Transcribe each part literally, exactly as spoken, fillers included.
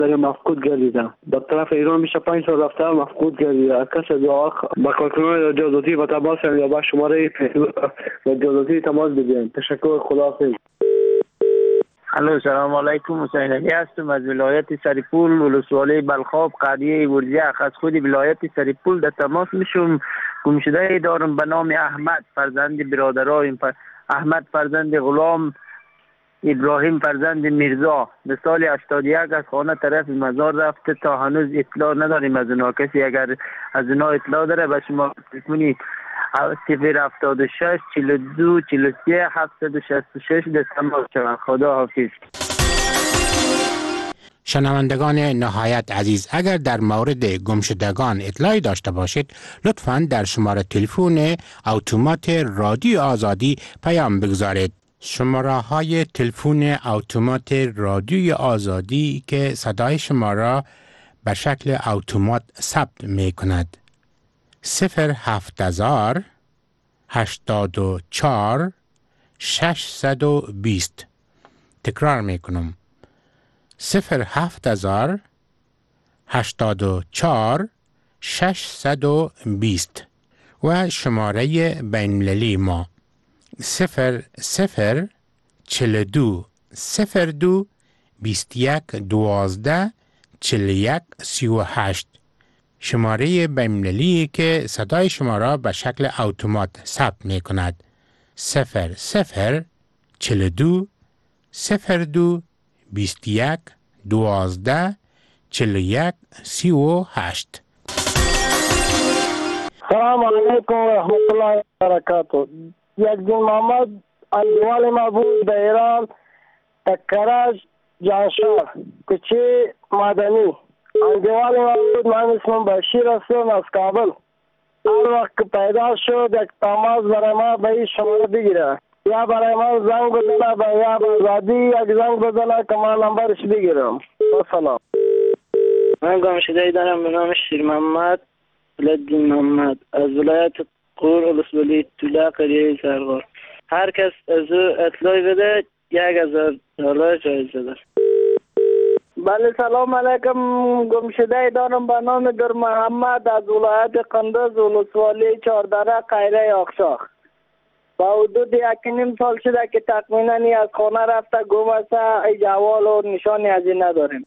در مفقود گردیدم. به طرف ایران میشه پنج سال رفته مفقود گردیدم. کس دعا با کارکنان جاسوسی و تماس یا با شماره جاسوسی تماس بگیریم. تشکر. خداحافظ. الو سلام علیکم. حسین علی هستم از ولایت سرپول ولسوالی بلخاب قریه ورزیخ. از خود ولایت سرپول در تماس میشم. گمشده دارم به نام احمد فرزند برادرای احمد فرزند غلام ابراهیم فرزند میرزا به سال هشتاد و یک از خانه طرف مزار رفته. تا هنوز اطلاع نداریم از اونا. کسی اگر از اونا اطلاع داره به شما تلفنی صفر هفتاد و شش چهل و دو چهل و سه هفتصد و شصت و شش در تماس شوند. خدا حافظ. شنوندگان نهایت عزیز، اگر در مورد گمشدگان اطلاعی داشته باشید لطفاً در شماره تلفن اتومات رادیو آزادی پیام بگذارید. شماره های تلفن اتومات رادیو آزادی که صدای شما را به شکل اتومات ثبت می کند: صفر هفت هزار هشتاد و چهار ششصد و بیست. تکرار می کنم: صفر هفت هزار هشتاد و چهار ششصد و بیست. و شماره بین‌المللی ما صفر صفر چهل و دو صفر دو بیست و یک دوازده چهل و یک سی و هشت. شماره بین‌المللی که صدای شما را به شکل اتومات ثبت می کند: صفر صفر چهل و دو صفر دو بیست و یک دوازده چهل و یک سی و هشت. سلام علیکم و رحمت الله و برکاته. یک دین محمد اندوال ما بود در ایران، تکرج جانشار کوچه مدنی. اندوال ما بود. من اسمم بشیر هستم از کابل. هر وقت که پیدا شد یک تماس برای ما به این شماره بگیره، یا برای من زنگ بزنه به یا آزادی یک زنگ بزنه که من نمبرش بگیرم. سلام. من گمشده دارم به نام شیر محمد ولدین محمد از ولایت قور ولسوالی طوله قریه سرغار. هر کس از او اطلاعی بده یک هزار دلار جایزه داره. بله سلام علیکم. گمشده دارم به نام در محمد از ولایت قندز ولسوالی چهاردره قریه آقشاخ. با حدود یک نیم سال شده که تقریبا از خانه رفته گم است. ای جوال و نشانی از این نداریم.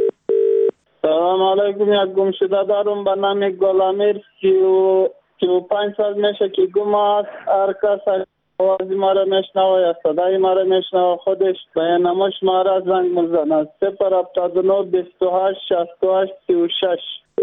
سلام علیکم. یک گمشده دارم به نام گلامیر سی و پنج سال میشه که گم است. هر کس آوازی ما را میشنوه یا صدای ما را میشنوه خودش به نماش ما را زنگ مزنه: صفر هفتاد و نه بیست و هشت شصت و هشت سی و شش.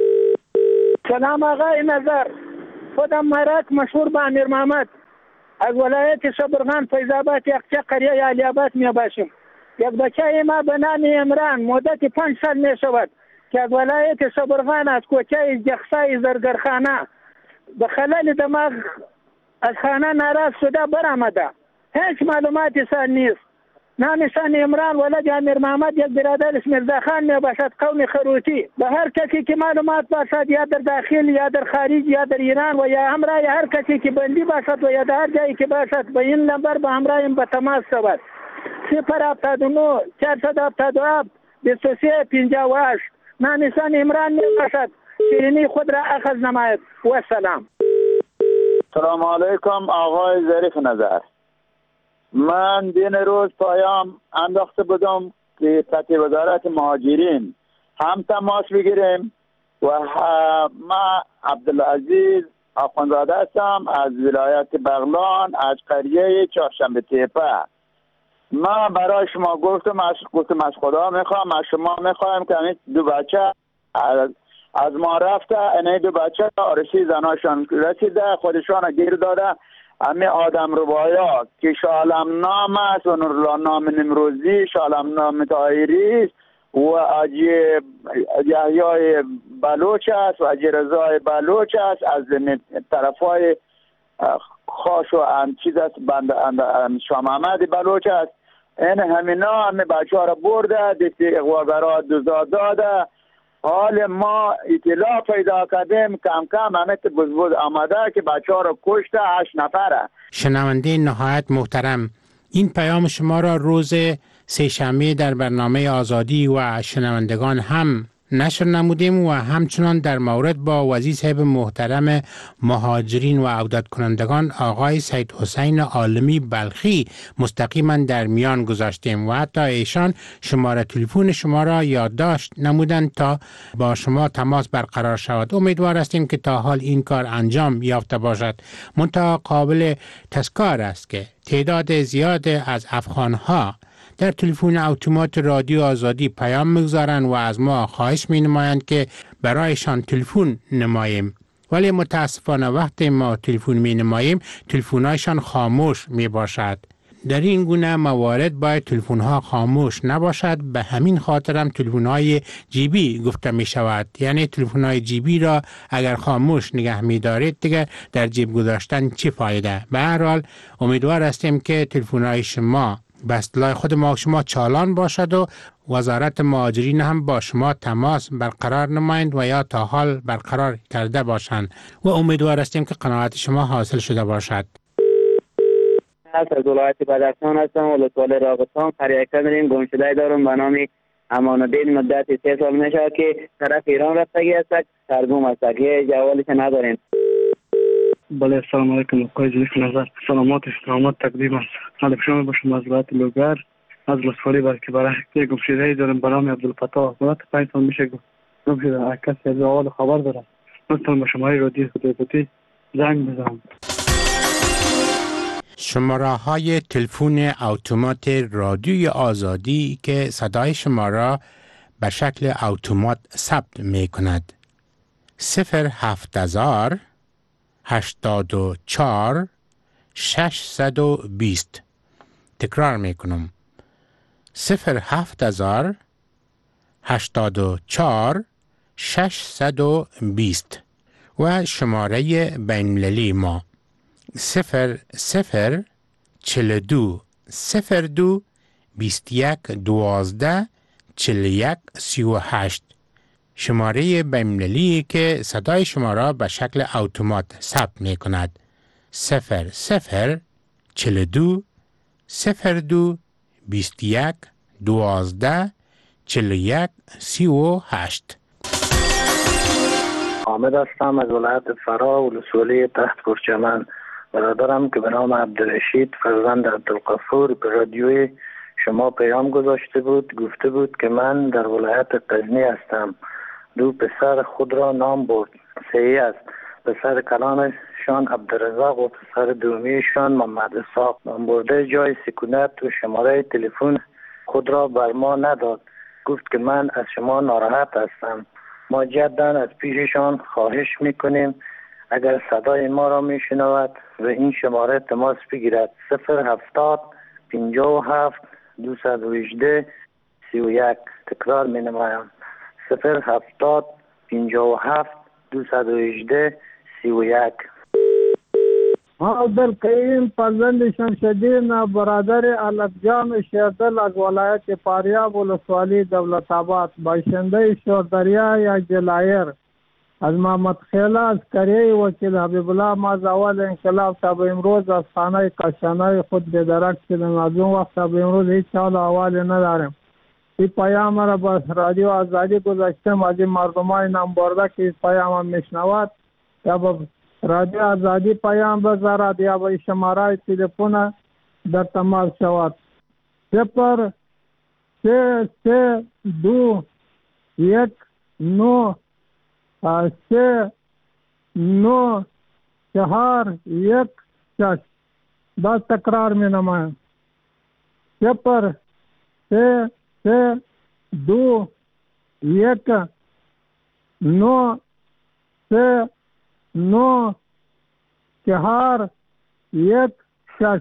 سلام آقای نظر. خودم مرک مشهور به امیر محمد از ولایت شبرغان فیض‌آباد یخچه قریه علی آباد می باشم. یک بچه ما به نام عمران مدت پنج سال می شود که از ولایت شبرغان از کوچه جخسای زرگرخانه به خلال دماغ از خانه ناراض شده برآمده. هیچ معلوماتی سر نیست. نامشان عمران ولد امیر محمد یک برادرش مرزا خان می باشد قوم خروتی. به هر کسی که معلومات باشد یا در داخل یا در خارج یا در ایران و یا همراه هر کسی که بندی باشد و یا در هر جایی که باشد به این نمبر به همراه به تماس شود: صفر هفتاد و نه چهارصد و هفتاد و هفت بیست و سه پنجاه و هشت. نامشان عمران می باشد. شیرینی خود را اخذ نماید. و سلام. سلام علیکم آقای ظریف نظر. من دین روز پایام انداخته بودم که تحت وزارت مهاجرین هم تماس بگیریم و ما عبدالعزیز آخوندزاده هستم از ولایت بغلان از قریه چهارشنبه تیپه. ما برای شما گفتم از گفتم از خدا میخوام از شما میخوایم که این دو بچه از, از ما رفته. این دو بچه آرسی زناشان رسیده خودشان گیر داده. همه آدم ربایا که شالم نام است و نورالله نام نمروزی، شالم نام طاهری و اجی یحیای بلوچ است و اجی رضای بلوچ است از طرفای خاش و ام چیز است بند شاه محمد بلوچ است. این همینا همه بچه ها را برده دیتی اقواگرها دوزا داده. حال ما اطلاع پیدا کردیم کم کم همه بزبوز آمده که بچه ها رو کشته هشت نفره. شنونده نهایت محترم، این پیام شما را روز سه شنبه در برنامه آزادی و شنوندگان هم نشر نمودیم و همچنان در مورد با وزیر صاحب محترم مهاجرین و عودت کنندگان آقای سید حسین عالمی بلخی مستقیما در میان گذاشتیم و حتی ایشان شماره تلفن شما را یادداشت نمودند تا با شما تماس برقرار شود. امیدوار هستیم که تا حال این کار انجام یافته باشد. منتها قابل تذکر است که تعداد زیاد از افغانها در تلفن اتومات رادیو آزادی پیام میگذارند و از ما خواهش می نمایند که برایشان تلفن نماییم، ولی متاسفانه وقتی ما تلفن می نماییم تلفن‌هایشان خاموش می باشد. در این گونه موارد باید تلفن‌ها خاموش نباشد. به همین خاطرم تلفن‌های جیبی گفته می شود، یعنی تلفن‌های جیبی را اگر خاموش نگه می دارید دیگر در جیب گذاشتن چی فایده؟ به هر حال امیدوار هستیم که تلفن‌های شما به اصطلاح خود ما شما چالان باشد و وزارت مهاجرین هم با شما تماس برقرار نمایند و یا تا حال برقرار کرده باشند و امیدوار هستیم که قناعت شما حاصل شده باشد. از ولایت بدخشان هستم، ولسوالی راغستان، قریه کندرین گمشده دارم به نام امان الدین. مدت سه سال میشه که طرف ایران رفتگی است، سرگم است، که جوالش نداریم. بله، السلام علیکم. آقای زریف نظر، سلامات سلامت تقدیم است. حال شما باشم از ولایت لوگر، از ولسوالی برکی برای یک گمشده‌ای دارم به نام عبدالفتاح. ولایت پنج سال میشه گمشده. کسی از اول خبر داره لطفا به شماره رادیو خودتی زنگ بزنم. شماره های تلفن اتومات رادیوی آزادی که صدای شما را به شکل اتومات ثبت می کند: صفر هفت هزار هشتاد و چهار ششصد و بیست. تکرار می کنم: صفر هفت هزار هشتاد و چهار ششصد و بیست. و شماره بین‌المللی ما صفر صفر چهل و دو صفر دو بیست و یک دوازده چهل و یک سی و هشت. شماره بین‌المللی که صدای شما را به شکل اتومات ثبت می کند: صفر صفر چهل و دو صفر دو بیست و یک دوازده چهل و یک سی و هشت. حامد هستم از ولایت فرا، ولسوالی تحت پرچمن. برادرم که به نام عبدالرشید فرزند عبدالغفور به رادیوی شما پیام گذاشته بود، گفته بود که من در ولایت غزنی هستم. دو پسر خود را نام برد. صحیح است. پسر کلانشان عبدالرزاق و پسر دومیشان محمد اسحاق. نام برده جای سکونت و شماره تلفن خود را بر ما نداد. گفت که من از شما ناراحت هستم. ما جداً از پیششان خواهش میکنیم اگر صدای ما را میشنود و این شماره تماس بگیرد: صفر هفتاد پنجاه و هفت دویست و هجده سی و یک. تکرار می نمایم: صفر هفتاد پنجاه و هفت دویست و هجده سی و یک. عبدالقیوم فرزند شمشدین برادر الفجان شیردل از ولایت فاریاب ولسوالی دولت آباد، باشنده شوردریا یا جلایر. از محمد خیله از کریه وکیل حبیب الله ما از اول انقلاب تا به امروز از خانه کاشانه خود بدرک شدیم. از اون وقت تا به امروز هیچ حال احوالی نداریم. این پیام را با رادیو آزادی گذاشتم. از این مردمای نام برده که این پیام هم میشنود یا با رادیو آزادی پیام بذارد یا با شماره تلفن در تماس شود: صفر سه سه دو یک نو سه نو چهار یک شش. باز تکرار می نمایم: صفر سه سه دو یک نو سه نو چهار یک شش.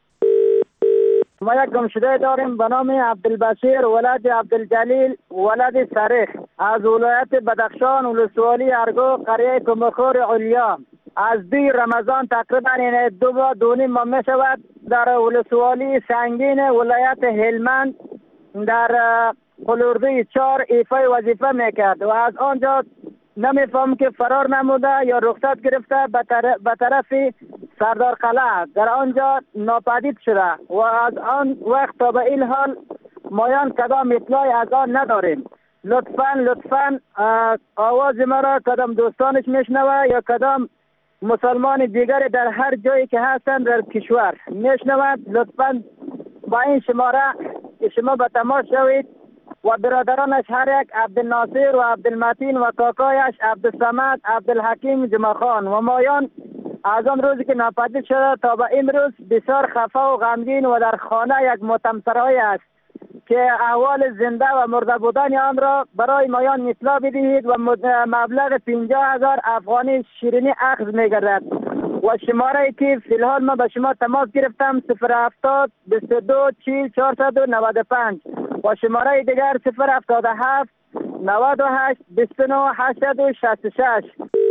ما یک گمشده داریم به نام عبدالبشیر ولد عبدالجلیل ولد سریخ از ولایت بدخشان ولسوالی ارگو قریه کمخور علیا. از دی رمضان تقریبا این دو با دونی ما می شود در ولسوالی سنگین ولایت هلمند در قلوردوی چار ایفای وظیفه میکرد و از آنجا نمیفهم که فرار نموده یا رخصت گرفته به طرف سردار قلعه در آنجا ناپدید شده و از آن وقت تا به این حال مایان کدام اطلاعی از آن نداریم. لطفاً لطفاً آواز ما را کدام دوستانش میشنوه یا کدام مسلمان دیگر در هر جایی که هستند در کشور میشنوند، لطفاً با این شماره شما به تماس شوید و برادرانش هر یک عبدالناصر و عبدالمتین و کاکایش عبدالصمد عبدالحکیم جمعخان و مایان از آن روزی که ناپدید شده تا به امروز بسیار خفه و غمگین و در خانه یک ماتمسرایی است که احوال زنده و مرده بودن آن را برای مایان اطلاع بدهید و مبلغ پنجاه هزار افغانی شیرینی اخذ می‌گردد. و شماره که فی الحال من به شما تماس گرفتم صفر هفتاد بیست و دو چهل چهارصد و نود و پنج و شماره دیگر صفر هفتاد و هفت نود و هشت بیست و نه هشتصد و شصت و شش.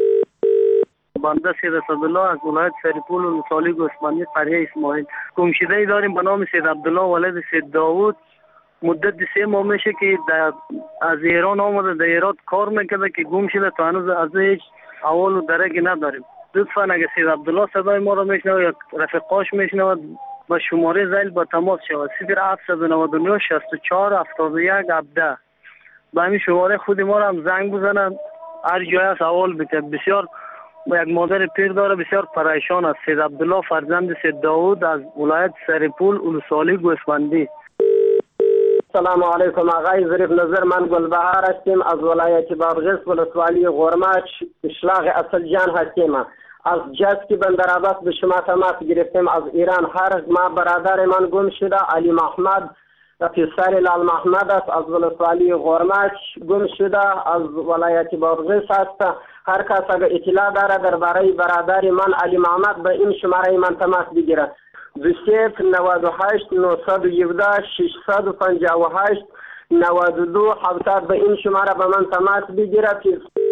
بنده سید اسدالله از ولایت سریپول و ولسوالی گوسفندی قریه اسماعیل. گمشده‌ای داریم به نام سید عبدالله ولد سید داوود. مدت سه ماه میشه که از ایران آمده در ایران کار میکرده که گم شده تا هنوز از هیچ اول و درکی نداریم. لطفاً اگه سید عبدالله صدای ما را میشنوه یا رفیقاش میشنوه با شماره زیل با تماس شود صفر هفتصد و نود و نه شصت و چهار هفتاد و یک هفده. با همین شماره خود ما را هم زنگ بزنن، هر جای از اول بکرد. بسیار یک مادر پیر داره، بسیار پریشان است. سید عبدالله فرزند سید داوود از ولایت سریپول ولسوالی گوسفندی. سلام علیکم آقای ظریف نظر، من گلبهار هستیم از ولایت بادغیس ولسوالی غرماچ اشلاق اصل جان هستیم. از جسکی بندر عباس به شما تماس گرفتیم از ایران. هر ما برادر من گم شده علی محمد پسر لال محمد است از ولسوالی غرماچ گم شده از ولایت بادغیس است. هر کس اگر اطلاع داره درباره برادر من علی محمد به این شماره من تماس بگیرد. دو صفر نود و هشت نهصد و هفده ششصد و پنجاه و هشت نود و دو هفتصد به این شماره به من تماس بگیرد.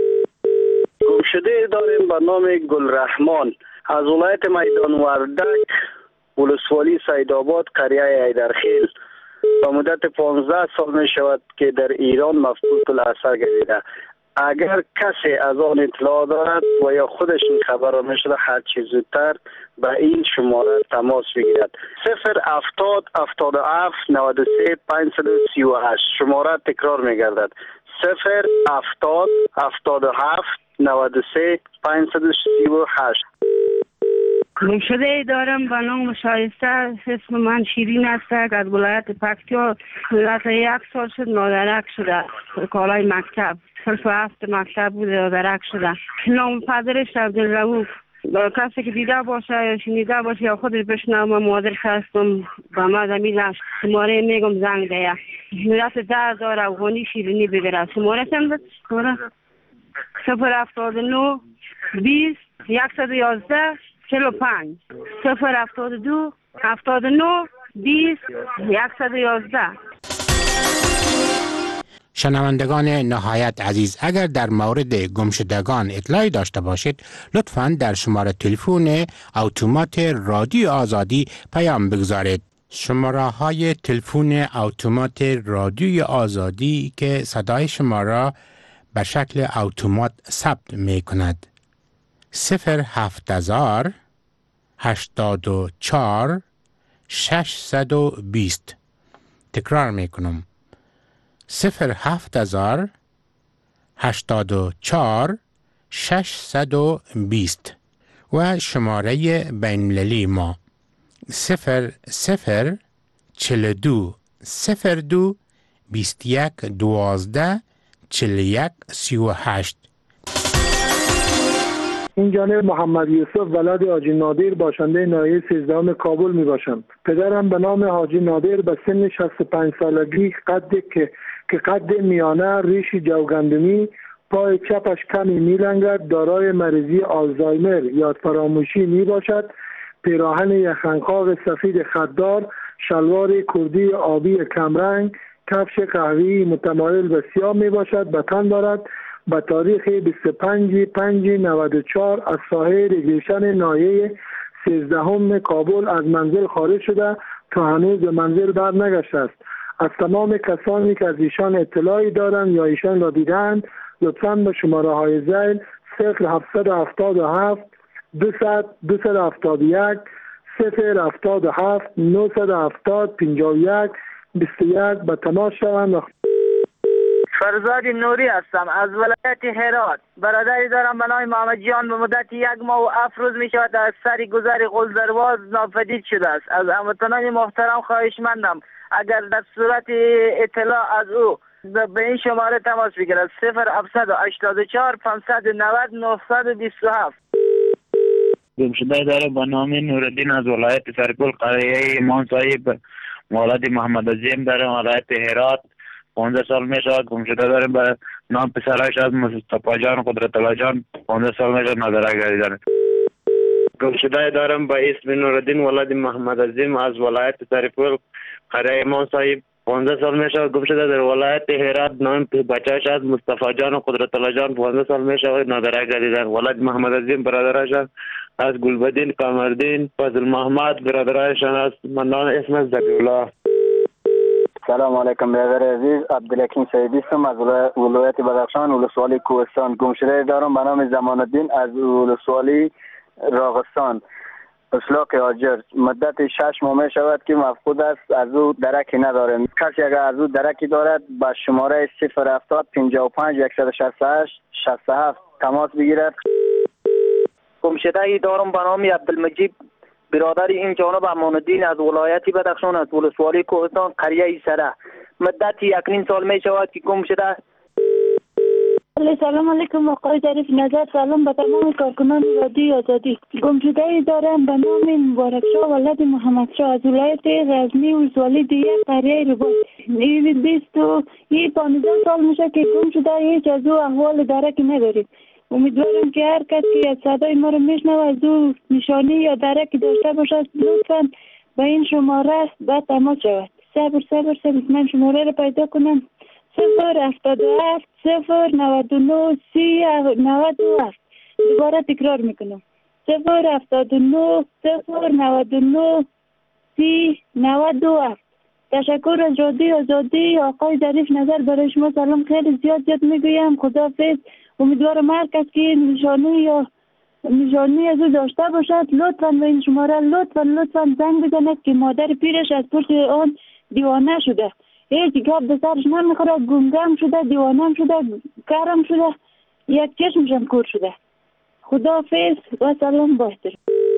گمشده داریم به نام گلرحمان از ولایت میدان وردک ولسوالی سیدآباد قریه ایدرخیل. با مدت پانزده سال می شود که در ایران مفقود الاثر گردیده. اگر کسی از آن اطلاع دارد و یا خودش این خبر را میشده هر چیز زودتر به این شماره تماس بگیرد. صفر هفتاد هفتاد و هفت نود و سه پانصد و سی و هشت. شماره تکرار میگردد صفر هفتاد هفتاد و هفت نود و سه پانصد و سی و هشت. گمشده ای دارم به نام شایسته، اسم من شیرین است از ولایت پکتیا. مدت یک سال شد نادرک شده، کالای مکتب صرف هفت مکتب بود نادرک شده. نام پدرش عبدالرؤوف. کسی که دیده باشه یا شنیده باشه یا خودش بشنوه مادر هستم به ما زمین شماره میگم زنگ ده. مدت ده هزار افغانی شیرینی بگیره. شماره چند بود؟ صفر هفتاد و نه بیست یکصد و یازده چهل و پنج صفر هفتاد و دو هفتاد و نه بیست یکصد و یازده. شنوندگان نهایت عزیز، اگر در مورد گمشدگان اطلاعی داشته باشید لطفاً در شماره تلفن اتومات رادیو آزادی پیام بگذارید. شماره های تلفن اتومات رادیو آزادی که صدای شما را به شکل اتومات ثبت می کند: صفر هفت هزار هشتاد و چهار ششصد و بیست. تکرار می کنم: صفر هفت هزار هشتاد و چهار ششصد و بیست. و شماره بین‌المللی ما صفر صفر چهل و دو صفر دو بیست و یک دوازده چهل و یک سی و هشت. این جانب محمد یوسف ولد حاجی نادر باشنده ناحیه سیزدهم کابل می باشم. پدرم به نام حاجی نادر به سن شصت و پنج سالگی قد که که قد میانه، ریش جوگندمی، پای چپش کمی می لنگد، دارای مریضی آلزایمر یا فراموشی می باشد. پیراهن یخنخاق سفید خددار، شلوار کردی آبی کمرنگ، کفش قهوه‌ای متمایل به سیاه می باشد. به تن دارد. به تاریخ بیست و پنج پنج نود و چهار از ساحه ریگلیشن ناحیه سیزدهم کابل از منزل خارج شده تا هنوز به منزل بر نگشته است. از تمام کسانی که از ایشان اطلاعی دارند یا ایشان را دیدند لطفاً به شماره های ذیل صفر هفتصد و هفتاد و هفت دویست دویست و هفتاد و یک صفر هفتاد و هفت نهصد و هفتاد پنجاه و یک بیست و یک به تماس شوند. فرزاد نوری هستم از ولایت هرات. برادری دارم به نام محمد جان. به مدت یک ماه و هفت روز می شود از سر گذر قلدرواز ناپدید شده است. از هموطنان محترم خواهشمندم اگر در صورت اطلاع از او به این شماره تماس بگیرد: صفر هفتصد و هشتاد و چهار پانصد و نود نهصد و بیست و هفت. گمشده داره به نام نورالدین از ولایت سرپل، قریه امام صاحب، مولد محمد عظیم داره ولایت هرات. پانزده سال می شود گمشده داره به نام پسرش از مصطفی جان قدرت الله جان. پانزده سال می شود نداره گردیدن. گمشده دارم به اسم نورالدین ولد محمد عظیم از ولایت سرپل، قریه امام صاحب. پانزده سال می شود گمشده در ولایت هرات. نام بچهش از مصطفی جان قدرت الله جان. پانزده سال می شود نداره گردیدن. ولد محمد عظیم برادرش از گلبدین قمردین فضل محمد. برادرشان از منان اسم از ذبیحالله. سلام علیکم برادر عزیز، عبدالحکیم سیدی هستم از ولایت بدخشان، ولسوالی کوهستان. گمشده دارم به نام زمان الدین از ولسوالی راغستان، اسلاک آجر. مدت شش ماه می شود که مفقود است، از او درکی ندارم. کسی اگر از او درکی دارد به شماره صفر هفتاد پنجاه و پنج صد و شصت و هشت شصت و هفت تماس بگیرد. گمشده دارم به نام عبدالمجید، برادر این جانب امان الدین از ولایت بدخشان، از ولسوالی کوهستان، قریه سره. مدت یک نیم سال می شود که گم شده. سلام علیکم آقای ظریف نظر. سلام به تمام کارکنان رادیو آزادی. گمشده دارم به نام مبارک شاه ولد محمد شاه از ولایت غزنی، ولسوالی دیگه، قریه رباط. این بیست و پانزده سال میشه که گم شده، هیچ از او احوال درکی نداریم. امیدوارم که هر کس که از صدای ما رو میشنوه از او نشانی یا درکی داشته باشد لطفا به این شماره به تماس شود. صبر صبر صبر من شماره رو پیدا کنم. صفر هفتاد و هفت صفر نود و نه سی نود و هفت. دوباره تکرار میکنم: صفر هفتاد و نه صفر نود و نه سی نود و هفت. تشکر از رادیو آزادی. آقای ظریف نظر برای شما سلام خیلی زیاد زیاد میگویم. خداحافظ. امیدوارم هر کس که نشانی یا نشانی از او داشته باشد لطفا به این شماره لطفا لطفا زنگ بزند که مادر پیرش از پشت آن دیوانه شده، هیچ گپ به سرش نمیخوره، گمگم شده، دیوانه شده، کارم شده، یک چشمشم کور شده. خداحافظ و سلام با احترام.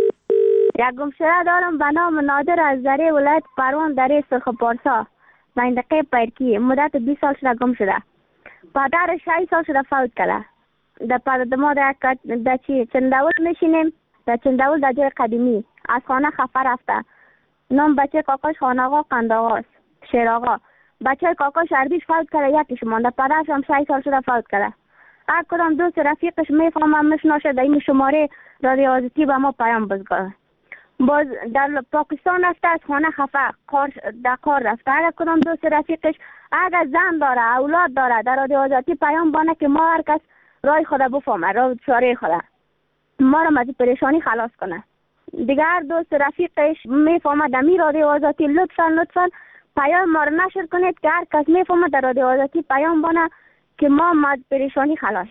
یک گمشده دارم به نام نادر از ذره ولایت پروان دره سرخ پارسا، منطقه پیرکی. مدت بیست سال شده گم شده. پدرش شش سال شده فوت کرده. در پدر ما در در چی چنداول میشینیم، در چنداول در جای قدیمی از خانه خفه رفته. نام بچه کاکاش خان آقا قند آقاست، شیر آقا. بچه کاکاش اردیش فوت کرده، یکیش مانده. پدرش هم شش سال شده فوت کرده. هر کدام دوست رفیقش میفهمم میشناسه در این شماره رادیو آزادی به ما پیام بزنه. باز در پاکستان رفته، از خانه خفه کار در کار رفته. هر کدام دوست رفیقش اگر زن داره اولاد داره در رادیو آزادی پیام بانه که ما هر کس رای خدا بفهمه، راه چاره خدا ما را از پریشانی خلاص کنه. دیگر دوست رفیقش میفهمه در می رادیو آزادی لطفا لطفا پیام ما را نشر کنید که هر کس میفهمه در رادیو آزادی پیام بانه که ما از پریشانی خلاص.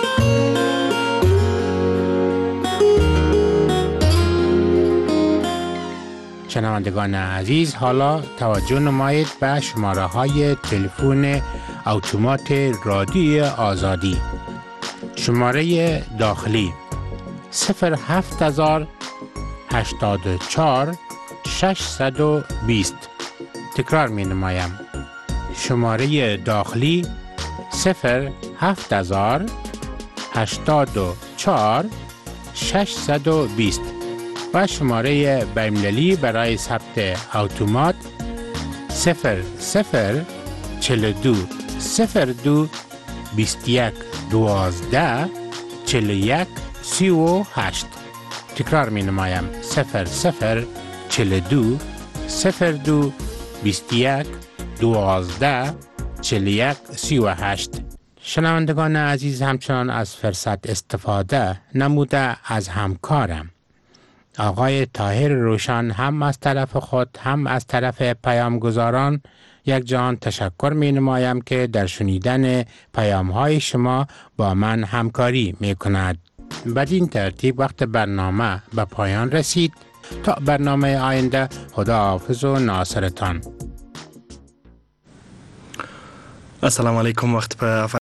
شنوندگان عزیز، حالا توجه نمایید به شماره های تلفن اتومات رادیو آزادی. شماره داخلی صفر هفت هزار هشتاد و چهار ششصد و بیست. تکرار می نمایم: شماره داخلی صفر هفت هزار هشتاد و چهار ششصد و بیست و شماره بین‌المللی برای ثبت اتومات صفر صفر چهل و دو صفر دو بیست و یک دوازده چهل و یک سی و هشت. تکرار می نمایم: صفر صفر چهل و دو صفر دو بیست و یک دوازده چهل و یک سی و هشت. شنوندگان عزیز، همچنان از فرصت استفاده نموده از همکارم آقای طاهر روشن هم از طرف خود هم از طرف پیامگزاران یک جان تشکر می نمایم که در شنیدن پیام های شما با من همکاری می کند. بدین ترتیب وقت برنامه به پایان رسید. تا برنامه آینده، خدا حافظ و ناصرتان. السلام علیکم. وقت په